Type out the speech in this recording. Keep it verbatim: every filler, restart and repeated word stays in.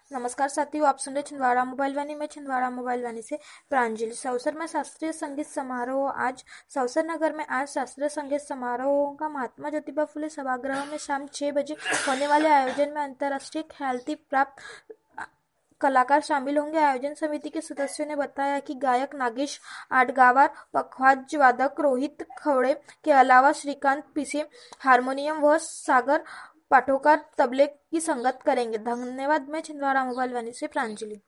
नमस्कार साथियों, आप सुन रहे छिंदवाड़ा मोबाइल वाणी में छिंदवाड़ा मोबाइल वाणी से प्रांजलि। सौसर में शास्त्रीय संगीत समारोह। आज सौसर नगर में आज शास्त्रीय संगीत समारोह का महात्मा ज्योतिबा फुले सभागृह में शाम छह बजे होने वाले आयोजन में अंतर्राष्ट्रीय ख्याति प्राप्त कलाकार शामिल होंगे। आयोजन समिति के सदस्यों ने बताया कि गायक नागेश आडगावर, पखवाज वादक रोहित खवड़े के अलावा श्रीकांत पीसे हारमोनियम व सागर पाठोकर तबले की संगत करेंगे। धन्यवाद। मैं छिंदवाड़ा मोबाइल वाणी से प्रांजलि।